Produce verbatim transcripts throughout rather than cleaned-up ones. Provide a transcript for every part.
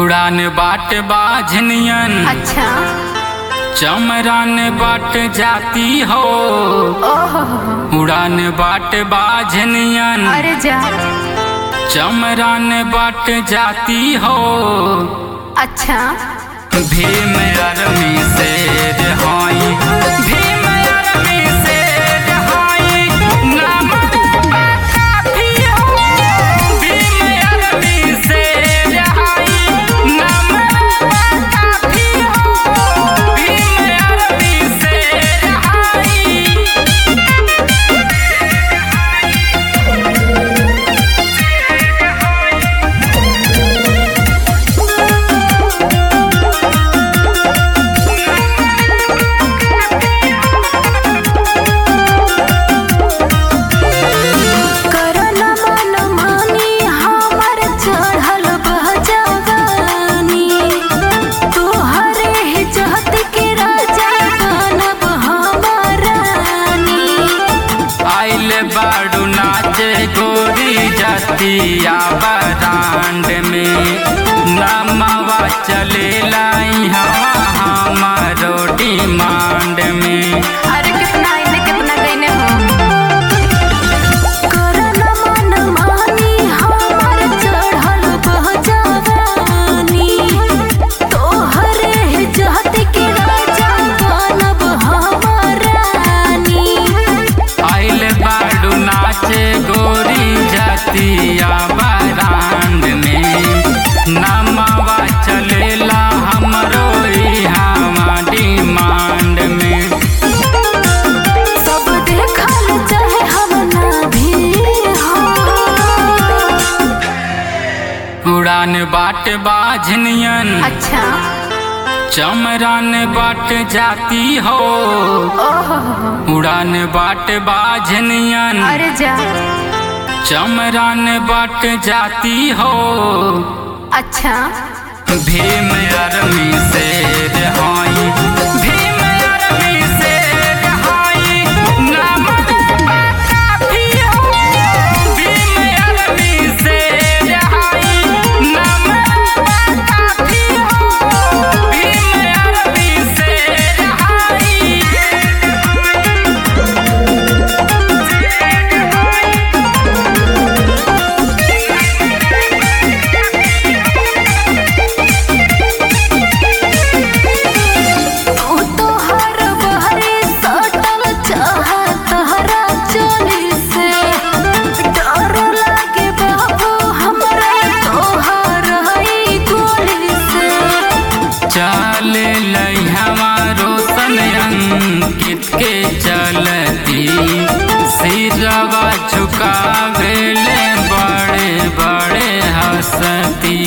उड़ान बाट बाझनियन अच्छा चमरान बाट जाती हो। ओहो उड़ान बाट बाझनियन अरे जा चमरान बाट जाती हो। अच्छा भीम अरमी शेर हाई भीम अरमी शेर हाई नाम काफी हो। भीम अरमी शेर हाई नाम काफी हो। भीम अरमी शेर हाई बाड़ू नाचे गोरी जतिया बरांड में नमवा चले लाई हवा हमारो डिमांड में। अरे कितना इन्हें कितना गईने हो करना मन मानी हमार चढ़ल बहजावानी तोहरे जहत के राजा बनब हमारानी। आइल बाड़ू नाचे गोरी जतिया बरांड में नमवा चलेला हमरो इहाँ डिमांड में। सब देखल चाहे हम ना भी हो। उड़ान बाट बाझनियन अच्छा चमरान बाट जाती हो। ओहो उड़ान बाट बाझनियन अरे जा चमरान बाट जाती हो। अच्छा भीम अरमी शेर हाई भीम अरमी शेर हाई नाम काफी हो। भीम अरमी शेर हाई नाम काफी हो। भीम अरमी शेर हाई तू तो हर बहरे सटल चाहत हरा चोली से डर लागे बाबू हमरा तोहर हई गोली से। चले लई हमारो सन अंकित के चलती सिरवा झुकावेले बड़े बड़े हंसती।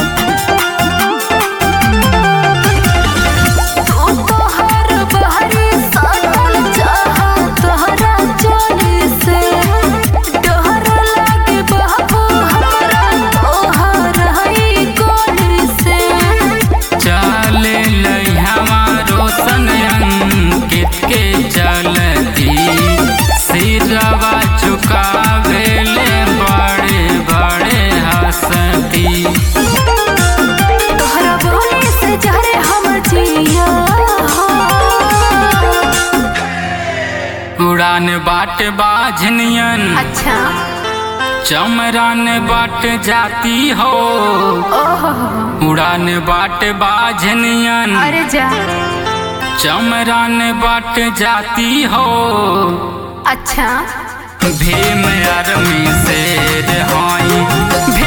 तू तो हर बहरे सटल चाहत हरा चोली से डर लागे बाबू हमरा तोहर हई गोली से। चले लई हमारो सन अंकित के चलती सिरवा झुकावेले बड़े बड़े हंसती। तोहरा बोले से जहरे हमर जिया हो। उड़ान बाट बाझनियन अच्छा चमरान बाट जाती हो। ओहो उड़ान बाट बाझनियन अरे जा चमरान बाट जाती हो। अच्छा भीम अरमी शेर हाई